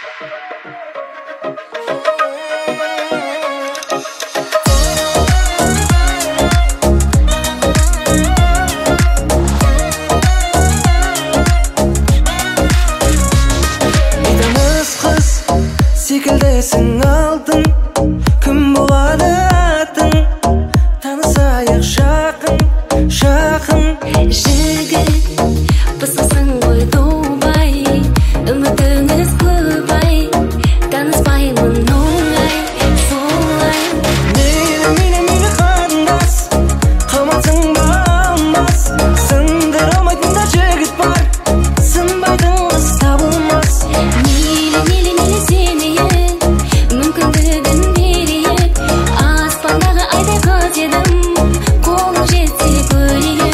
Секілдесің алтын, кім болады атың, танысайық жақын, жақын. Жігіт, пысықсың ғой тумай, үмітіңіз көп ай, таныспаймын оңай, солай. Мейлі қарындас, қамалсың ба алмас, сындыра алмайтын да жігіт бар, сынбайтын қыз табылмас. Мейлі сенейік, мүмкіндігін берейік, аспандағы айдай қыз едім, қолың жетсе көрейік.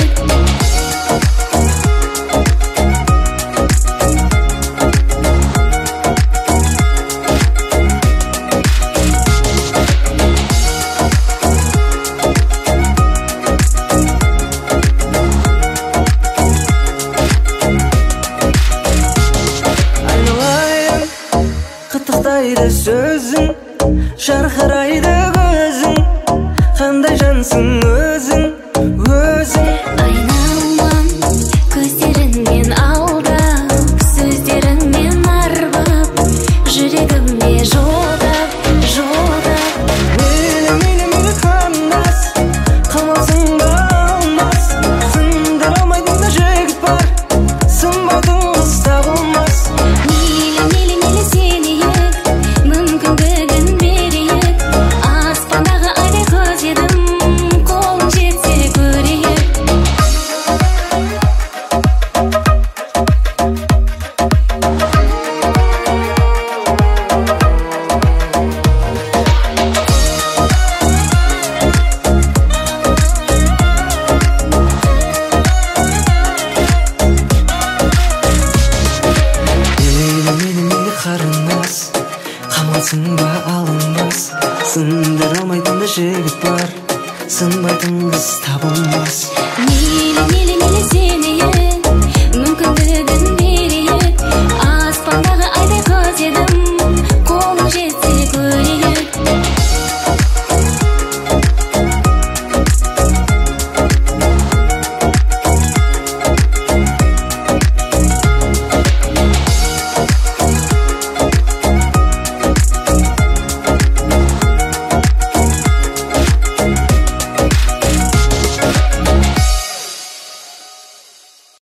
Айналайын, қытықтайды сөзің, жарқырайды көзің, қандай жансың өзің, өзің. Айналмам көздеріңмен алдап, сөздеріңмен арбап, жүрегіме жолдап, жолдап. Мейлі қарындас, қамалсың ба алмас, сындыра алмайтын да жігіт бар, сынбайтын қыз табылмас. Мейлі сенейік, мүмкіндігін берейік, аспандағы айдай қыз едім, қолың жетсе көрейік. Мейлі қарындас, қамалсың ба алынбас, сындыра алмайтын да жігіт бар, сынбайтын қыз табылмас. Мейлі сенейік,